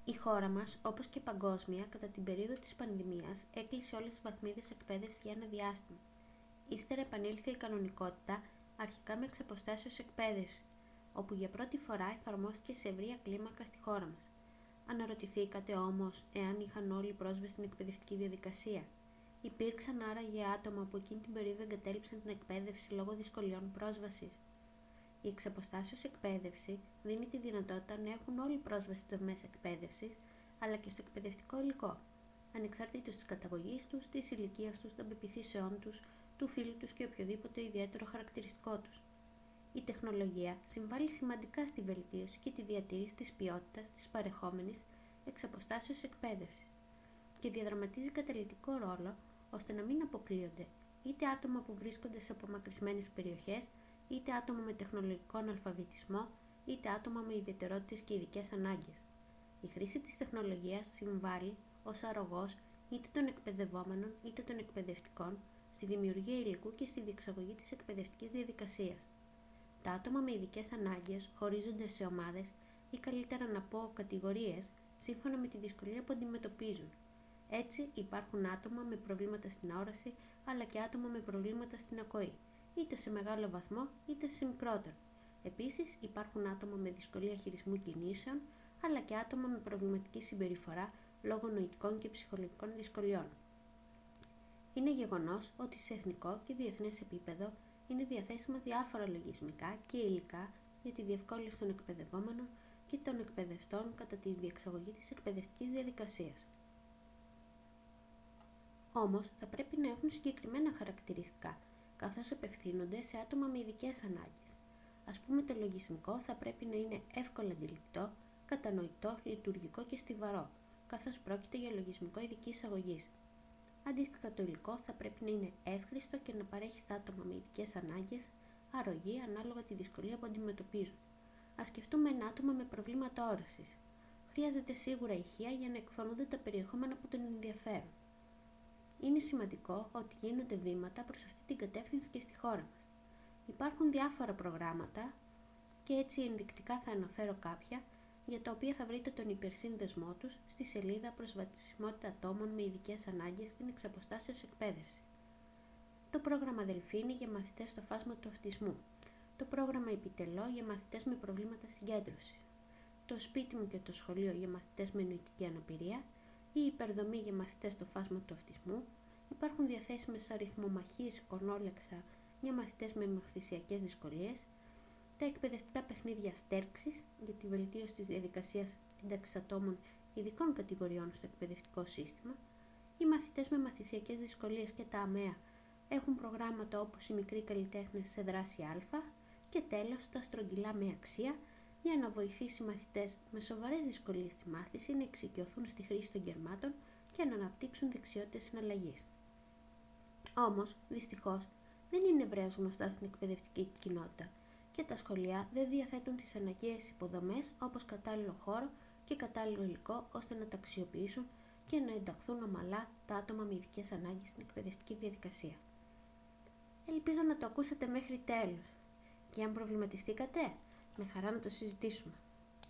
Η χώρα μας, όπως και παγκόσμια, κατά την περίοδο της πανδημίας, έκλεισε όλες τις βαθμίδες εκπαίδευσης για ένα διάστημα. Ύστερα επανήλθε η κανονικότητα, αρχικά με εξαποστάσεως εκπαίδευση, όπου για πρώτη φορά εφαρμόστηκε σε ευρεία κλίμακα στη χώρα μας. Αναρωτηθήκατε όμως εάν είχαν όλοι πρόσβαση στην εκπαιδευτική διαδικασία? Υπήρξαν άραγε άτομα που εκείνη την περίοδο εγκατέλειψαν την εκπαίδευση λόγω δυσκολιών πρόσβασης? Η εξαποστάσεως εκπαίδευση δίνει τη δυνατότητα να έχουν όλοι πρόσβαση στις δομές εκπαίδευσης, αλλά και στο εκπαιδευτικό υλικό, ανεξαρτήτως της καταγωγής τους, της ηλικίας τους, των πεποιθήσεών τους, του φύλου τους και οποιοδήποτε ιδιαίτερο χαρακτηριστικό τους. Η τεχνολογία συμβάλλει σημαντικά στη βελτίωση και τη διατήρηση της ποιότητας της παρεχόμενης εξαποστάσεως εκπαίδευσης και διαδραματίζει καταλυτικό ρόλο ώστε να μην αποκλείονται είτε άτομα που βρίσκονται σε απομακρυσμένες περιοχές, είτε άτομα με τεχνολογικό αναλφαβητισμό, είτε άτομα με ιδιαιτερότητες και ειδικές ανάγκες. Η χρήση της τεχνολογίας συμβάλλει ως αρρωγός είτε των εκπαιδευόμενων είτε των εκπαιδευτικών στη δημιουργία υλικού και στη διεξαγωγή της εκπαιδευτικής διαδικασίας. Τα άτομα με ειδικές ανάγκες χωρίζονται σε ομάδες ή καλύτερα να πω κατηγορίες σύμφωνα με τη δυσκολία που αντιμετωπίζουν. Έτσι υπάρχουν άτομα με προβλήματα στην όραση αλλά και άτομα με προβλήματα στην ακοή, είτε σε μεγάλο βαθμό είτε σε μικρότερο. Επίσης υπάρχουν άτομα με δυσκολία χειρισμού κινήσεων αλλά και άτομα με προβληματική συμπεριφορά λόγω νοητικών και ψυχολογικών δυσκολιών. Είναι γεγονός ότι σε εθνικό και διεθνές επίπεδο είναι διαθέσιμα διάφορα λογισμικά και υλικά για τη διευκόλυνση των εκπαιδευόμενων και των εκπαιδευτών κατά τη διεξαγωγή της εκπαιδευτικής διαδικασίας. Όμως θα πρέπει να έχουν συγκεκριμένα χαρακτηριστικά, καθώς απευθύνονται σε άτομα με ειδικές ανάγκες. Ας πούμε, το λογισμικό θα πρέπει να είναι εύκολα αντιληπτό, κατανοητό, λειτουργικό και στιβαρό, καθώς πρόκειται για λογισμικό ειδικής αγωγής. Αντίστοιχα, το υλικό θα πρέπει να είναι εύχριστο και να παρέχει στα άτομα με ειδικές ανάγκες αρρωγή ανάλογα τη δυσκολία που αντιμετωπίζουν. Ας σκεφτούμε ένα άτομο με προβλήματα όρασης. Χρειάζεται σίγουρα ηχεία για να εκφωνούνται τα περιεχόμενα που τον ενδιαφέρουν. Είναι σημαντικό ότι γίνονται βήματα προς αυτή την κατεύθυνση και στη χώρα μας. Υπάρχουν διάφορα προγράμματα και έτσι ενδεικτικά θα αναφέρω κάποια για τα οποία θα βρείτε τον υπερσύνδεσμό τους στη σελίδα Προσβασιμότητα ατόμων με ειδικές ανάγκες στην εξαποστάσεως εκπαίδευση. Το πρόγραμμα Δελφίνη για μαθητές στο φάσμα του αυτισμού. Το πρόγραμμα Επιτελώ για μαθητές με προβλήματα συγκέντρωσης. Το σπίτι μου και το σχολείο για μαθητές με νοητική αναπηρία. Η υπερδομή για μαθητές στο φάσμα του αυτισμού. Υπάρχουν διαθέσιμες αριθμομαχίες εικονόλεξα για μαθητές με μαθησιακές δυσκολίες. Τα εκπαιδευτικά παιχνίδια στέρξης για τη βελτίωση της διαδικασίας ένταξης ατόμων ειδικών κατηγοριών στο εκπαιδευτικό σύστημα. Οι μαθητές με μαθησιακές δυσκολίες και τα ΑΜΕΑ έχουν προγράμματα όπως οι μικροί καλλιτέχνες σε δράση Α και τέλος τα στρογγυλά με αξία για να βοηθήσει μαθητές με σοβαρές δυσκολίες στη μάθηση να εξοικειωθούν στη χρήση των γερμάτων και να αναπτύξουν δεξιότητες συναλλαγής. Όμως, δυστυχώς, δεν είναι ευρέως γνωστά στην εκπαιδευτική κοινότητα και τα σχολεία δεν διαθέτουν τις αναγκαίες υποδομές όπως κατάλληλο χώρο και κατάλληλο υλικό ώστε να τα αξιοποιήσουν και να ενταχθούν ομαλά τα άτομα με ειδικές ανάγκες στην εκπαιδευτική διαδικασία. Ελπίζω να το ακούσατε μέχρι τέλους και αν προβληματιστήκατε, με χαρά να το συζητήσουμε.